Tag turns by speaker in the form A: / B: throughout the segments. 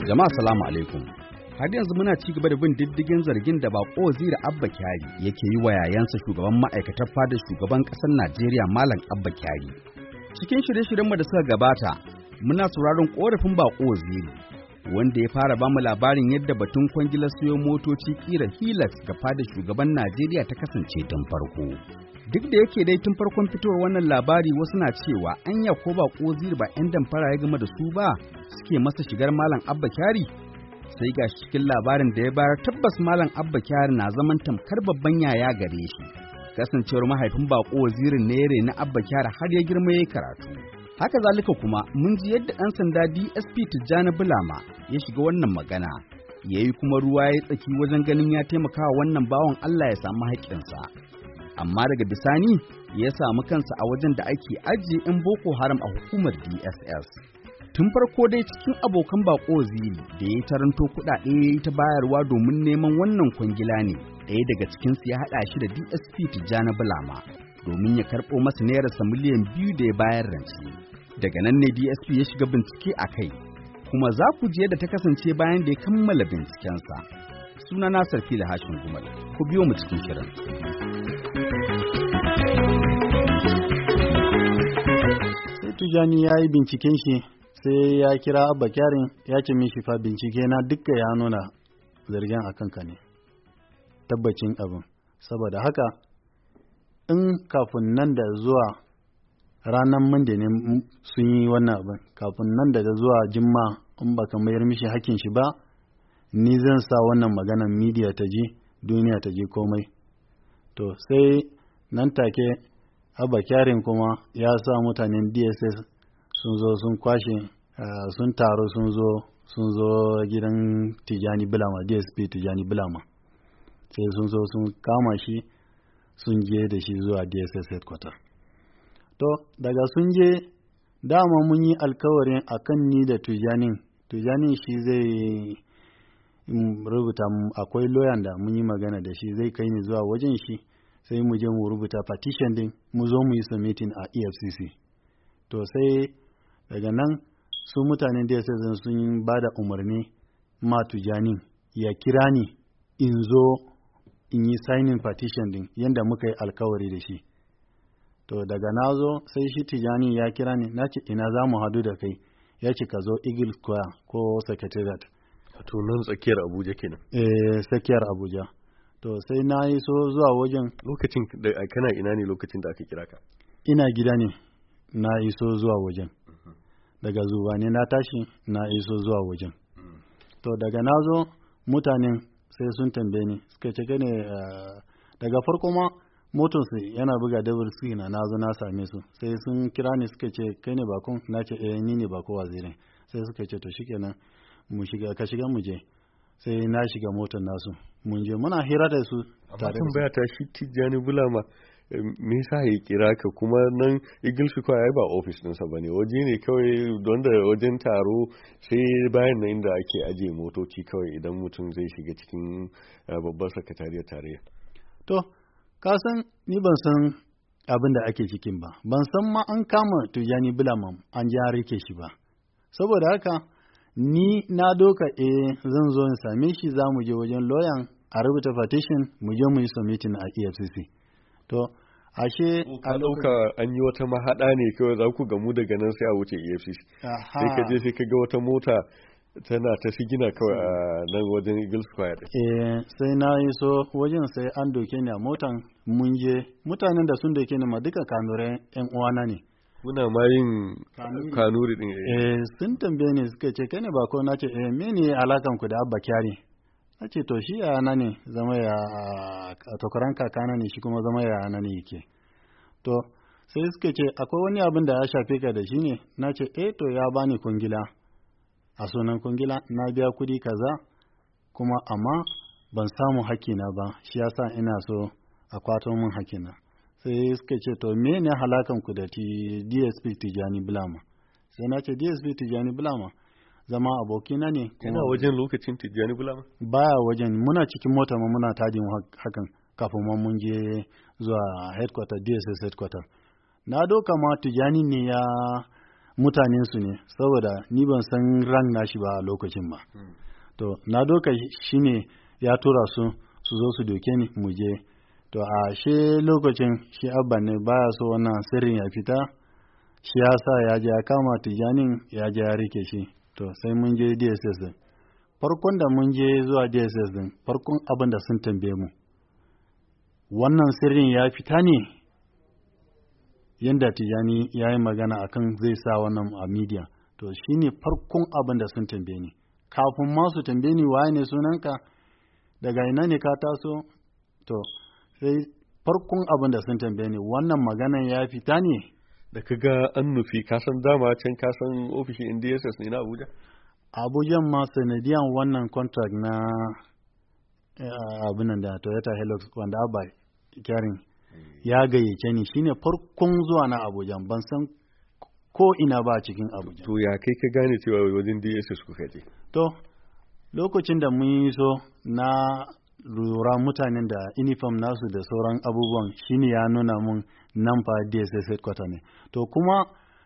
A: Jama'a salamu alaikum. Har yanzu muna ci gaba da bin diddigin zargin da bako Waziri Abba Kyari yake yi wa yayansa shugaban ma'aikatar fadar shugaban ƙasar Najeriya Malam Abba Kyari. Cikin shirye-shiryenmu da suka gabata, muna sauraron ƙorafin bako Waziri, wanda ya fara bamu labarin yadda batun kwangilar siyo motoci ƙira Hilux ga fadar shugaban Najeriya ta kasance tun farko. Duk da yake dai tun farkon fitowar wannan labari wasu na cewa anya ko bako Waziri ba 'yan damfara ya game da su ba suke masa shigar Malam Abba Kyari. Sai ga cikin labarin da ya bayar tabbas Malam Abba Kyari na zaman tamkar babban yaya gare shi, kasancewar mahaifin bako Wazirin ne na Abba Kyari har ya girma yayi karatu. Haka zalika kuma mun ji yadda ɗan sanda DSP Tijjani Bulama ya shiga wannan magana, yayi kuma ruwa ya tsaki wajen ganin ya taimaka wa wannan bawan Allah ya samu haƙƙinsa. Amma daga bisani ya samu kansa a wajen da ake ajiye 'yan Boko Haram a hukumar DSS. Tun farko dai cikin abokan bako Waziri da ya taranto kuɗaɗe ya yi ta bayarwa domin neman wannan kwangila ne, ɗaya daga cikinsu ya haɗa shi da DSP Tijjani Bulama domin ya karɓo masa nairarsa miliyan 2 da ya bayar rance. Daga nan ne DSP ya shiga bincike a kai, kuma za ku ji yadda ta kasance bayan da ya kammala bincikensa. Suna na Sarfila Hashin Gumal, ku biyo mu cikin shirin.
B: Sai Tijjani ya yi binciken shi, sai ya kira Abba Kyari ya ce mishi fa bincike na dukka ya nuna zargin a kanka ne, tabbacin abin. Saboda haka in kafin nan da zuwa ranar Monday ne sun yi wannan abin, kafin nan da zuwa Jimma in baka mayar mishi hakkin shi ba, ni zan sa wannan maganar media ta ji, duniya ta ji komai. To sai nan take Abba Kyari kuma ya sa mutanen DSS sun zo sun kwashe, sun taru sun zo gidan Tijjani Bulama, DSP Tijjani Bulama. Sai sun zo sun kama shi, sun je da shi zuwa DSS headquarter. To daga sun je, dama mun yi alkawarin akan ni da Tijjani shi zai rubuta, akwai lawyer da mun yi magana da shi zai kai ni zuwa wajen shi, sai mu je mu rubuta petition din, mu zo mu yi submitting a EFCC. To sai daga nan su mutanen DSS sun ba da umarni ma Tijjani ya kira ni in zo in yi signing petition din yadda muka yi alkawari da shi. To daga na zo sai shi Tijjani ya kira ni, na ce ina za mu hadu da kai, ya ce ka zo Eagle Square ko Secretariat.
C: To nan tsakiyar Abuja kenan.
B: Tsakiyar Abuja. To sai na yi so zuwa wajen.
C: Lokacin da kana ina ne lokacin da aka kira ka?
B: Ina gida ne, na iso zuwa wajen. Daga zuwa ne na tashi na iso zuwa wajen. To daga na zo mutanen sai sun tambaye ni, suka ce ne daga farko ma motonsu yana buga double screen na zo na same su, sai sun kira ni suka ce kai ne bakon, na ce ni ne bako Wazirin. Sai suka ce to shikenan mu shiga, ka shiga mu je. Sai na shiga motar nasu, mun je muna hira da su tare da su.
C: Tambaya ta shi Tijjani Bulama me yasa ya kira ka, kuma nan Eagle Square ai ba office ɗinsa ba ne, waje ne kawai don da wajen taro, sai bayan nan inda ake ajiye motoci kawai idan mutum zai shiga cikin babbar sakatariyar tarayya.
B: To ka san ni ban san abin da ake cikin ba, ban san ma an kama Tijjani Bulama an ji an rike shi ba. Saboda haka ni na doka zan zo in same shi, za mu je wajen lawyer a rubuta petition, mu je mu yi submitting a EFCC. To ashe
C: a ɗauka an yi wata mahaɗa ne kawai za ku gamu daga nan sai a wuce EFCC. Sai ka je sai ka ga wata mota tana ta sigina kawai a nan wajen Eagle Square.
B: Sai na yi so wajen, sai an doke ni a motan, mun je, mutanen da sun doke ni ma duka kanurai 'yan uwana ne.
C: Kuna ma yin kanuri din?
B: Sun tambaye ni suka ce kai ne bako, na ce mene alakan ku da Abba Kyari? Na ce to shi yana ne, zama ya tokaran kakana ne, shi kuma zama ya na ne yake. To sai suka ce akwai wani abin da ya shafe ka da shi ne? Na ce to ya bani kungila, a sunan kungila na biya kudi kaza, kuma amma ban samu hakina ba, shi yasa ina so a kwato min hakina. Sai suka ce to me ne halakan ku da DSP Tijjani Bulama? Sai na ce DSP Tijjani Bulama zama abokina ne.
C: Yana wajen lokacin Tijjani Bulama?
B: Baya wajen, muna cikin mota ma muna tadin hakan kafin ma mun je zuwa headquarter, DSS headquarter. Na doka ma Tijjani ne ya mutanensu ne, saboda ni ban san ran nashi ba a lokacin ba. To na doka shi ne ya tura su zo su doke ni mu je. To a she lokacin shi abba ne baya so wannan sirrin ya fita, shi ya sa ya je ya kama Tijanin ya je ya rike shi. To sai mun je DSS din. Farkon da mun je zuwa DSS din, farkon abin da sun tambaye mu, wannan sirrin ya fita ne yanda Tijani ya yi magana akan zai sa wannan a media. To shi ne farkon abin da sun tambaye ni. Kafin ma su tambaye ni waye ne sunanka, daga ina ne ka taso, to sai farkon abin da sun tambaye ni wannan maganan ya fita ne.
C: Da ka ga an nufi kasan dama can kasan ofishin DSS ne na Abuja?
B: Abuja ma sanadiyan wannan contract na abin da Toyota Hilux wanda Abba Kyarin ya gayyace ni, shine farkon zuwa na Abuja, ban san ko ina ba cikin Abuja.
C: To ya kai ka gane cewa wajen DSS kuka je? To
B: lokacin da mun yi so na lura mutanen da uniform nasu da sauran abubuwan, shine ya nuna mun nan fa DSS headquarter ne. To kuma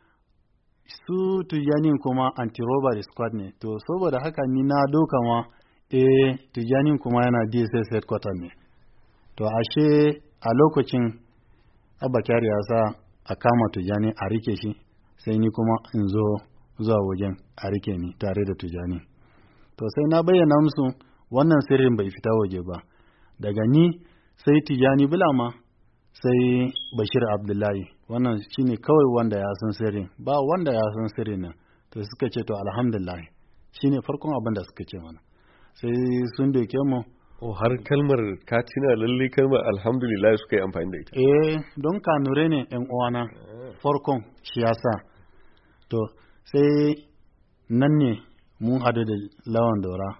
B: su Tijanin kuma anti-robbery squad ne. To saboda haka ni na doka ma Tijanin kuma yana DSS headquarter ne. To ashe a lokacin Abba Kyari ya sa a kama Tijani a rike shi, sai ni kuma in zo zuwa wajen a rike ni tare da Tijani. To sai na bayyana musu wannan sirrin bai fita waje ba. Daga ni sai Tijani Bulama sai Bashir Abdullahi, wannan shine kawai wanda ya san sirrin, ba wanda ya san sirrin nan. To suka ce to alhamdulillah, shine farkon abin da suka ce mana. Sai sun doke mu.
C: Har kalmar katina lalle kalmar alhamdulillah suka yi amfani da ita.
B: Don kanure ne yan uwana farkon shi yasa. To sai nan ne mun hadu da Lawan Daura,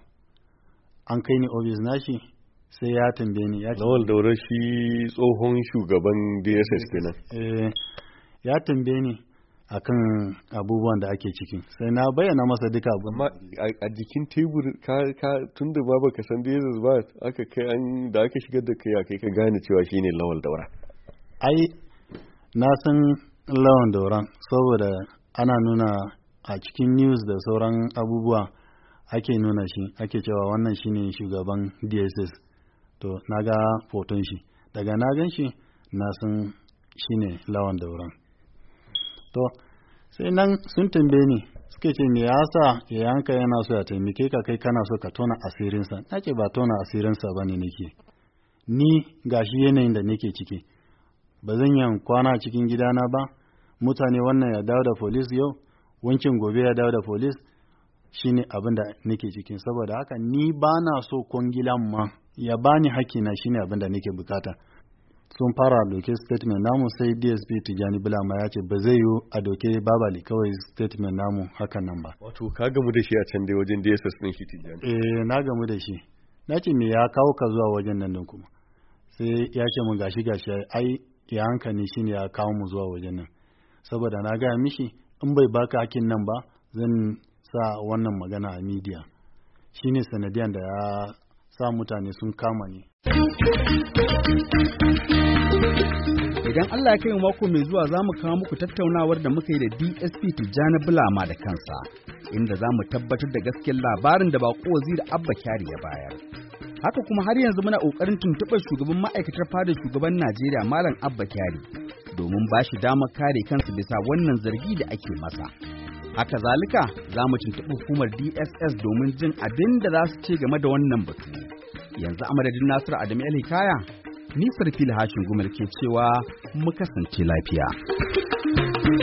B: an kai ni ofis nashi, sai ya tambaye ni.
C: Lawan Daura shi tsohon shugaban DSS kenan.
B: Ya tambaye ni akan abubuwan da ake ciki, sai na bayyana masa duka abu.
C: Amma a jikin tebur ka tun da ba baka san DSS ba, aka kai da aka shigar da kai ka gane cewa shine Lawan Daura.
B: Ai na san Lawan Dauran saboda ana nuna a cikin news da sauran abubuwa, ake nuna shi, ake cewa wannan shine shugaban DSS. To na ga foton shi, daga na gan shi na san shine Lawan Dauran. To sai nan sun tambaye ni, suke ce me yasa yayanka yana so ya taimake ka, kai kana so ka tona asirinsa. Na ce ba tona asirinsa ba ne nake, ni gashi yanayin da nake ciki, ba zan yi kwana cikin gidana ba, mutane wannan ya dawo da police yau, wancan gobe ya dawo da police, shine abin da nake cikin. Saboda haka ni ba na so kwangilan ma ya bani hakina, shine abin da nake bukata. Sun fara doke statement namu, sai DSP Tijani Bulama ya ce ba zai yi a doke Babali kawai statement namu hakan nan ba.
C: Wato ka gamu da shi a can dai wajen DSS din shi Tijani?
B: Na gamu da shi. Na ce me ya kawo ka zuwa wajen nan din kuma? Sai ya ce mun gashi ai ya hankali shine ya kawo mu zuwa wajen nan. Saboda na gaya mishi in bai baka hakin nan ba, zan sa wannan magana a media. Shine sanadiyan da ya sa mutane sun kama ni.
A: Idan Allah ya kai mako mai zuwa za mu kawo muku tattaunawar da muka yi da DSP Tijjani Bulama da kansa, inda za mu tabbatar da gaskiyar labarin da Bako Waziri Abba Kyari ya bayar. Haka kuma har yanzu muna ƙoƙarin tuntuɓar shugaban ma'aikatar fadar shugaban Najeriya Malam Abba Kyari domin ba shi damar kare kansa bisa wannan zargi da ake masa. Haka zalika za mu tuntuɓi hukumar DSS domin jin abin da za su ce game da wannan batu. Yanzu a madadin Nasiru Adamu El Hikaya, ni Sarfil Hashin Gumal ke cewa mu kasance lafiya.